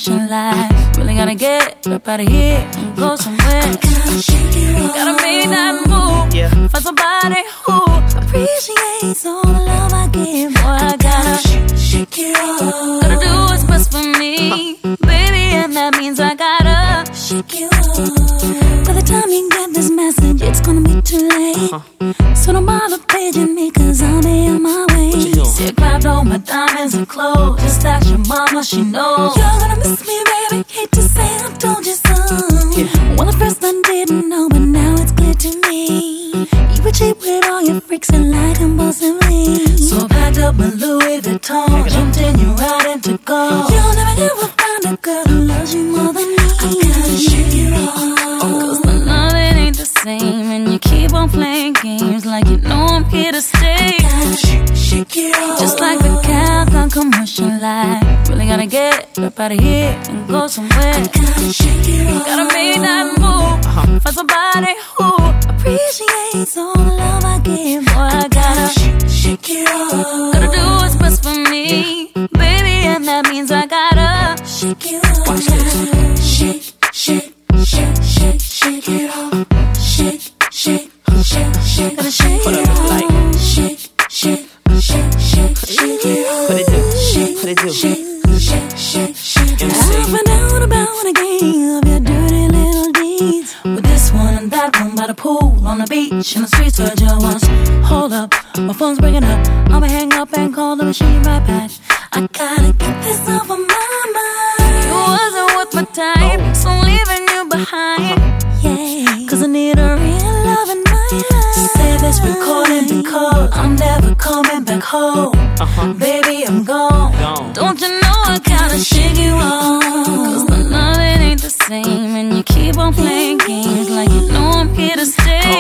commotion like really gotta get up out of here and go somewhere. Gotta make that move, yeah. find somebody who appreciates all the love I give. Boy, I gotta shake it off. Gotta do what's best for me, baby, and that means I gotta shake you off. By the time you get this message, it's gonna be too late. So don't bother paging me, cause I'll be on my way. See, I grabbed all my diamonds and clothes, just ask your mama, she knows. You're gonna miss me, baby, hate to say I told you so. Well, at first I didn't know, but now it's clear to me. You were cheap with all your freaks and like compulsively. So I packed up my Louis Vuitton, jumped in your ride and to go. You'll never ever find a girl who loves you more than me. I gotta shake it off, cause the love, it ain't the same, and you keep on playing games like you know I'm here to stay. Shake it off. Just like the Countdown commercial light, really gotta get up out of here and go somewhere. Gotta shake it off. Gotta make that move, find somebody who appreciates all the love I give. Boy, I gotta shake it off. Gotta do what's best for me, baby, and that means I gotta shake it off. Watch this. Shake, shake, shake, shake, shake it off. Shake, shake, shake, shake, gotta shake it off. Shake, shake, shake, shake, shake it off. What it do? Shake, What it do? shake, shake, shake, shake. MC. I found out about one again of your dirty little deeds. With this one and that one by the pool, on the beach, in the streets where you once. Hold up, my phone's breaking up. I'ma hang up and call the machine right back. I gotta get this off of my mind. You wasn't worth my time, so I'm leaving you behind. Yeah, cause I need a real love in my life. Save this recording because I'm never coming back home. Baby, I'm gone. Don't you know I gotta shake you off? Cause the love, it ain't the same, and you keep on playing games like you know I'm here to stay.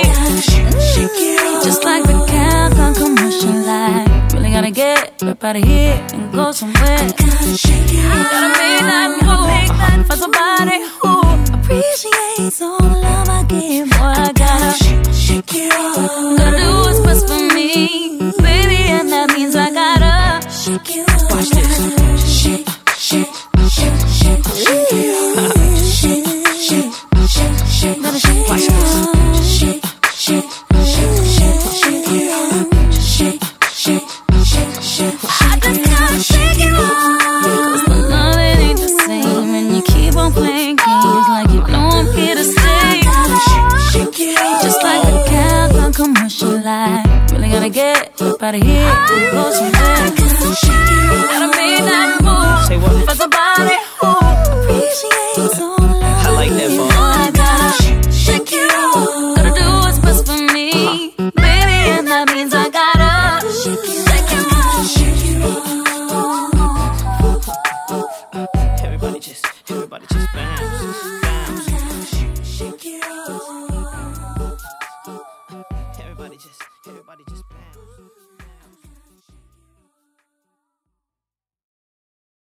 Just like the Countdown commercial light, really gotta get up out of here and go somewhere. Gotta make that move, find somebody who appreciates all the love I give. Boy, I gotta shake it off. Gotta do what's best for me, baby, and that means I gotta shake it off. Watch this. Shake, shake, shake, shake, shake it off. Shake, shake, shake, shake, gotta shake it off. Shake, shake, shake, shake, shake it off. Shake, shake, shake, shake, I just gotta shake it off. Cause the love, it ain't the same, and you keep on playing games like you know I'm here to stay. Just like the Countdown commercial light, really gotta get up out of here and go somewhere. Gotta make that move, Say what? find somebody who appreciates all the love I like that bar. I gotta shake it off. Gotta do what's best for me, baby, and that means I gotta shake it off. Everybody just bounce, bounce. Shake it off.